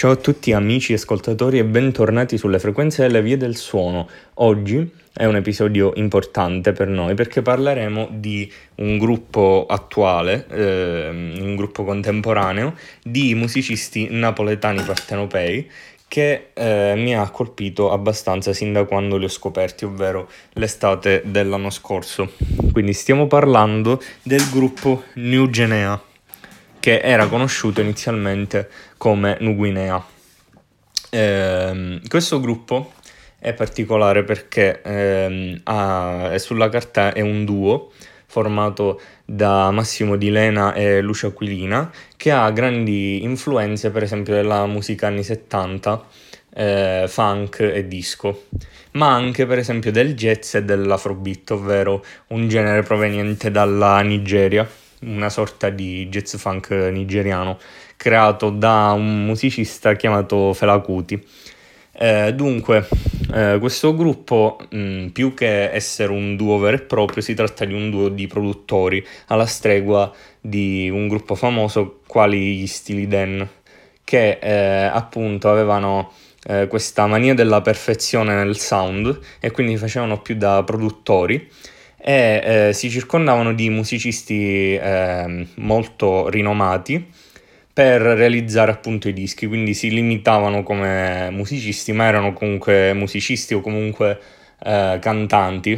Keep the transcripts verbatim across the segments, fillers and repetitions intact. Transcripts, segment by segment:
Ciao a tutti amici ascoltatori e bentornati sulle frequenze delle vie del suono. Oggi è un episodio importante per noi perché parleremo di un gruppo attuale, eh, un gruppo contemporaneo di musicisti napoletani partenopei che eh, mi ha colpito abbastanza sin da quando li ho scoperti, ovvero l'estate dell'anno scorso. Quindi stiamo parlando del gruppo New Guinea, che era conosciuto inizialmente come Nuguinea. Eh, questo gruppo è particolare perché ehm, ha, è sulla carta è un duo formato da Massimo Di Lena e Lucio Aquilina, che ha grandi influenze per esempio della musica anni settanta, eh, funk e disco, ma anche per esempio del jazz e dell'afrobeat, ovvero un genere proveniente dalla Nigeria, una sorta di jazz funk nigeriano creato da un musicista chiamato Fela Kuti. Eh, dunque, eh, questo gruppo, mh, più che essere un duo vero e proprio, si tratta di un duo di produttori alla stregua di un gruppo famoso quali gli Steely Dan, che eh, appunto avevano eh, questa mania della perfezione nel sound e quindi facevano più da produttori e eh, si circondavano di musicisti eh, molto rinomati per realizzare appunto i dischi, quindi si limitavano come musicisti, ma erano comunque musicisti o comunque eh, cantanti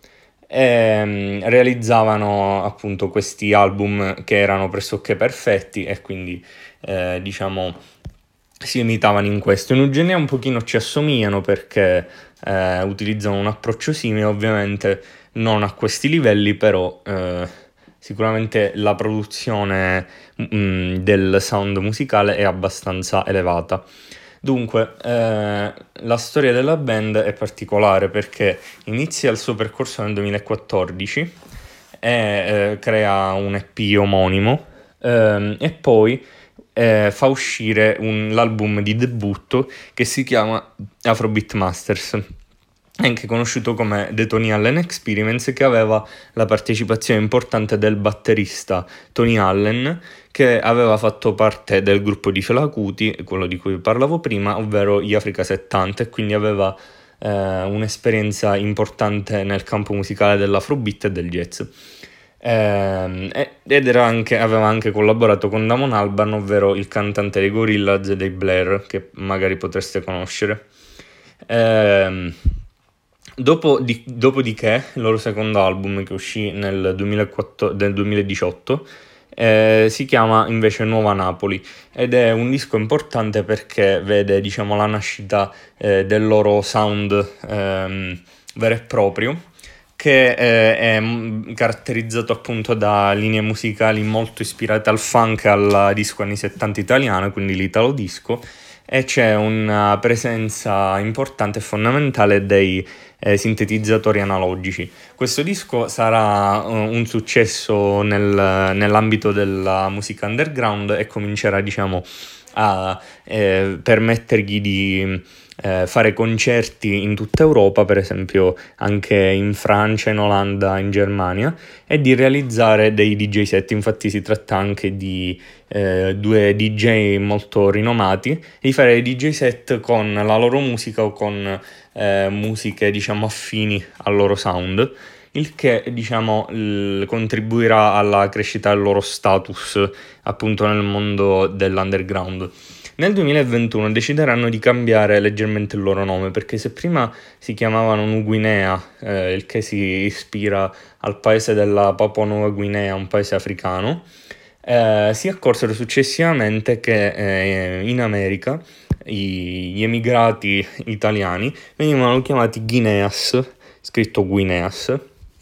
e mm, realizzavano appunto questi album che erano pressoché perfetti e quindi eh, diciamo si limitavano in questo. In Eugenea un pochino ci assomigliano perché eh, utilizzano un approccio simile, ovviamente non a questi livelli, però eh, sicuramente la produzione mh, del sound musicale è abbastanza elevata. Dunque, eh, la storia della band è particolare perché inizia il suo percorso nel duemilaquattordici e eh, crea un E P omonimo ehm, e poi eh, fa uscire un, l'album di debutto che si chiama Afrobeat Masters, anche conosciuto come The Tony Allen Experiments, che aveva la partecipazione importante del batterista Tony Allen, che aveva fatto parte del gruppo di Fela Kuti, quello di cui parlavo prima, ovvero gli Africa settanta, e quindi aveva eh, un'esperienza importante nel campo musicale dell'afrobeat e del jazz. Ehm, ed era anche, aveva anche collaborato con Damon Albarn, ovvero il cantante dei Gorillaz e dei Blair, che magari potreste conoscere. Ehm, Dopo di, dopodiché, il loro secondo album, che uscì nel duemilaquattro, nel duemiladiciotto, eh, si chiama invece Nuova Napoli ed è un disco importante perché vede, diciamo, la nascita eh, del loro sound ehm, vero e proprio, che eh, è m- caratterizzato appunto da linee musicali molto ispirate al funk e al disco anni settanta italiano, quindi l'italo disco, e c'è una presenza importante e fondamentale dei eh, sintetizzatori analogici. Questo disco sarà uh, un successo nel, nell'ambito della musica underground e comincerà, diciamo, a eh, permettergli di eh, fare concerti in tutta Europa, per esempio anche in Francia, in Olanda, in Germania, e di realizzare dei D J set. Infatti si tratta anche di eh, due D J molto rinomati, di fare D J set con la loro musica o con eh, musiche, diciamo, affini al loro sound, il che, diciamo, l- contribuirà alla crescita del loro status appunto nel mondo dell'underground. Nel duemilaventuno decideranno di cambiare leggermente il loro nome, perché se prima si chiamavano Nuguinea, eh, il che si ispira al paese della Papua Nuova Guinea, un paese africano, eh, si accorsero successivamente che eh, in America i- gli emigrati italiani venivano chiamati Guineas, scritto Guineas,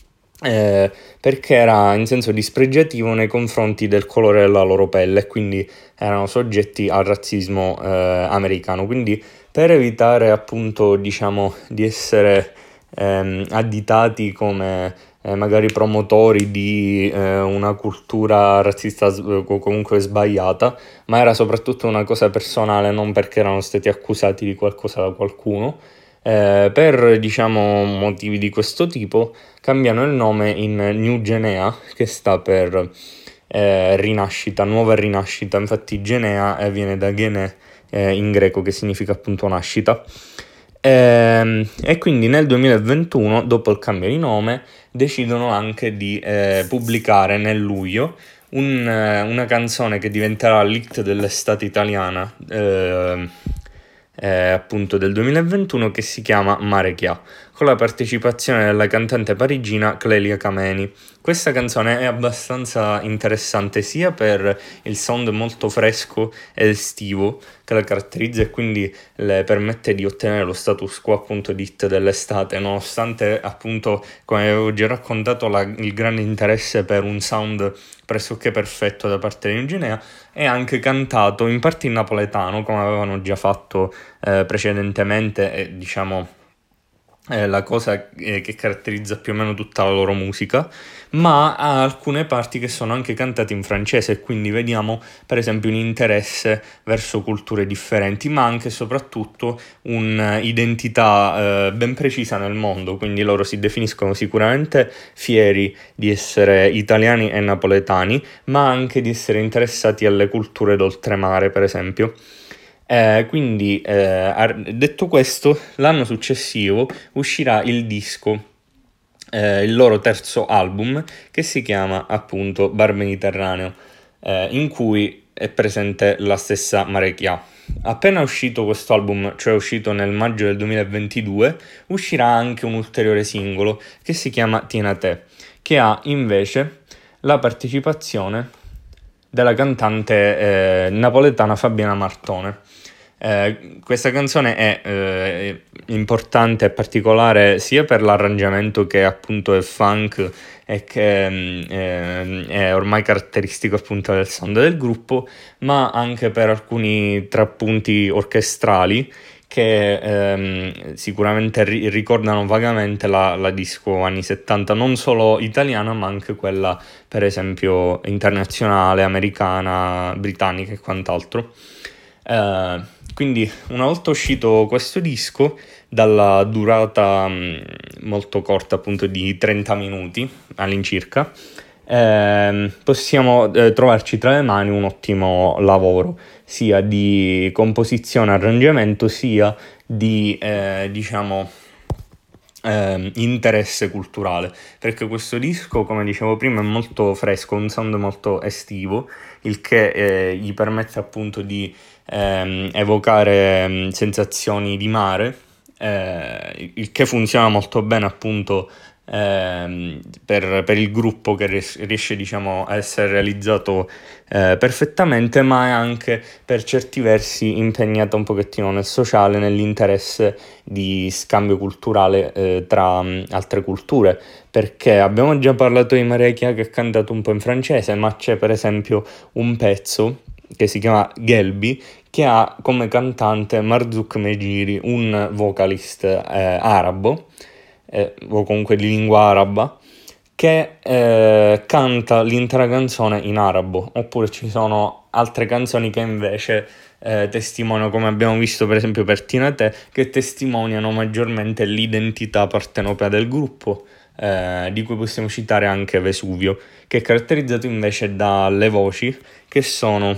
eh, perché era in senso dispregiativo nei confronti del colore della loro pelle, quindi erano soggetti al razzismo eh, americano. Quindi per evitare appunto, diciamo, di essere ehm, additati come eh, magari promotori di eh, una cultura razzista s- o comunque sbagliata, ma era soprattutto una cosa personale, non perché erano stati accusati di qualcosa da qualcuno. Eh, per, diciamo, motivi di questo tipo cambiano il nome in New Guinea, che sta per eh, rinascita, nuova rinascita. Infatti Genea eh, viene da Gene eh, in greco, che significa appunto nascita. E, e quindi nel duemilaventuno, dopo il cambio di nome, decidono anche di eh, pubblicare nel luglio un, eh, una canzone che diventerà l'hit dell'estate italiana, eh, eh, appunto del duemilaventuno, che si chiama Mare Chià, con la partecipazione della cantante parigina Clelia Kameni. Questa canzone è abbastanza interessante sia per il sound molto fresco ed estivo che la caratterizza, e quindi le permette di ottenere lo status quo appunto di hit dell'estate, nonostante appunto, come avevo già raccontato, la, il grande interesse per un sound pressoché perfetto da parte di Eugenea. È anche cantato in parte in napoletano, come avevano già fatto eh, precedentemente, e diciamo è la cosa eh, che caratterizza più o meno tutta la loro musica, ma ha alcune parti che sono anche cantate in francese, e quindi vediamo per esempio un interesse verso culture differenti, ma anche e soprattutto un'identità eh, ben precisa nel mondo. Quindi loro si definiscono sicuramente fieri di essere italiani e napoletani, ma anche di essere interessati alle culture d'oltremare, per esempio. Eh, quindi, eh, detto questo, l'anno successivo uscirà il disco, eh, il loro terzo album, che si chiama appunto Bar Mediterraneo, eh, in cui è presente la stessa Mare Chià. Appena uscito questo album, cioè uscito nel maggio del duemilaventidue, uscirà anche un ulteriore singolo che si chiama Tieni a te, che ha invece la partecipazione della cantante eh, napoletana Fabiana Martone. Eh, questa canzone è eh, importante e particolare sia per l'arrangiamento, che appunto è funk e che eh, è ormai caratteristico appunto del sound del gruppo, ma anche per alcuni trappunti orchestrali che ehm, sicuramente ri- ricordano vagamente la, la disco anni settanta, non solo italiana ma anche quella per esempio internazionale, americana, britannica e quant'altro. Eh, quindi una volta uscito questo disco, dalla durata mh, molto corta appunto di trenta minuti all'incirca, ehm, possiamo eh, trovarci tra le mani un ottimo lavoro sia di composizione, arrangiamento, sia di eh, diciamo eh, interesse culturale, perché questo disco, come dicevo prima, è molto fresco, un sound molto estivo, il che eh, gli permette appunto di ehm, evocare ehm, sensazioni di mare, eh, il che funziona molto bene appunto ehm, per, per il gruppo, che ries- riesce diciamo a essere realizzato eh, perfettamente, ma è anche per certi versi impegnato un pochettino nel sociale, nell'interesse di scambio culturale eh, tra mh, altre culture, perché abbiamo già parlato di Mare Chià, che è cantato un po' in francese, ma c'è per esempio un pezzo che si chiama Gelbi, che ha come cantante Marzouk Megiri, un vocalist eh, arabo, eh, o comunque di lingua araba, che eh, canta l'intera canzone in arabo. Oppure ci sono altre canzoni che invece eh, testimoniano, come abbiamo visto per esempio per Tieni a te, che testimoniano maggiormente l'identità partenopea del gruppo, eh, di cui possiamo citare anche Vesuvio, che è caratterizzato invece dalle voci che sono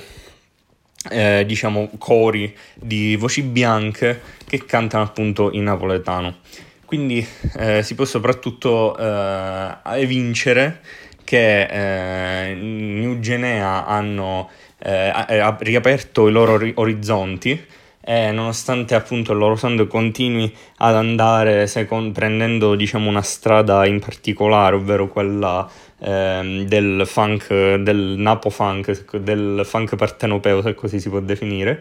eh, diciamo cori di voci bianche che cantano appunto in napoletano. Quindi eh, si può soprattutto eh, evincere che eh, New Genea hanno eh, ha riaperto i loro ri- orizzonti, e nonostante appunto il loro sound continui ad andare second- prendendo diciamo una strada in particolare, ovvero quella ehm, del funk, del napo funk, del funk partenopeo, se così si può definire,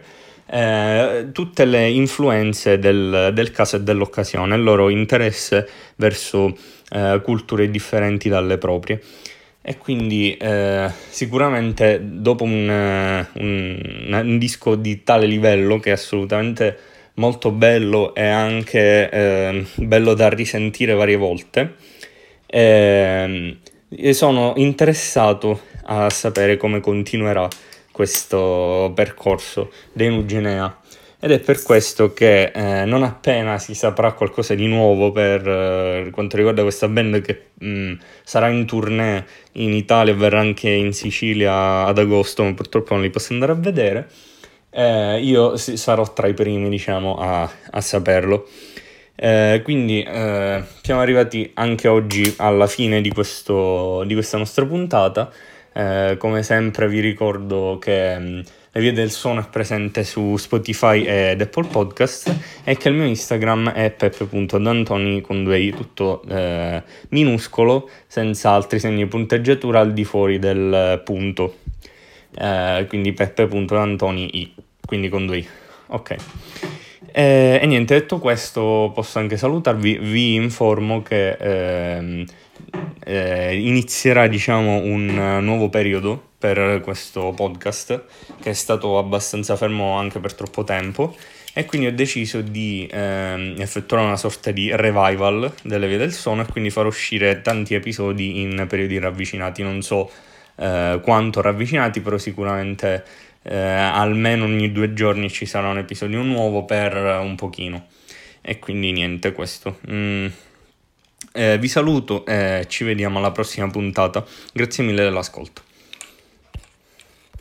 eh, tutte le influenze del, del caso e dell'occasione, il loro interesse verso eh, culture differenti dalle proprie. E quindi eh, sicuramente dopo un, eh, un, un disco di tale livello, che è assolutamente molto bello e anche eh, bello da risentire varie volte, eh, sono interessato a sapere come continuerà questo percorso dei Nugenea. ed è per questo che eh, non appena si saprà qualcosa di nuovo per eh, quanto riguarda questa band che mh, sarà in tournée in Italia e verrà anche in Sicilia ad agosto, ma purtroppo non li posso andare a vedere, eh, io sì, sarò tra i primi, diciamo, a, a saperlo. Eh, quindi eh, siamo arrivati anche oggi alla fine di, questo, di questa nostra puntata. Eh, come sempre vi ricordo che mh, La Via del Suono è presente su Spotify ed Apple Podcast e che il mio Instagram è peppe punto d'antoni con due i, tutto eh, minuscolo, senza altri segni di punteggiatura al di fuori del punto. Eh, quindi peppe punto d'antoni i, quindi con due i. Ok. E, e niente, detto questo posso anche salutarvi, vi informo che ehm, eh, inizierà, diciamo, un nuovo periodo per questo podcast che è stato abbastanza fermo anche per troppo tempo, e quindi ho deciso di ehm, effettuare una sorta di revival delle Vie del Suono e quindi far uscire tanti episodi in periodi ravvicinati, non so eh, quanto ravvicinati, però sicuramente eh, almeno ogni due giorni ci sarà un episodio nuovo per un pochino. E quindi niente, questo. Mm. Eh, vi saluto e ci vediamo alla prossima puntata. Grazie mille dell'ascolto.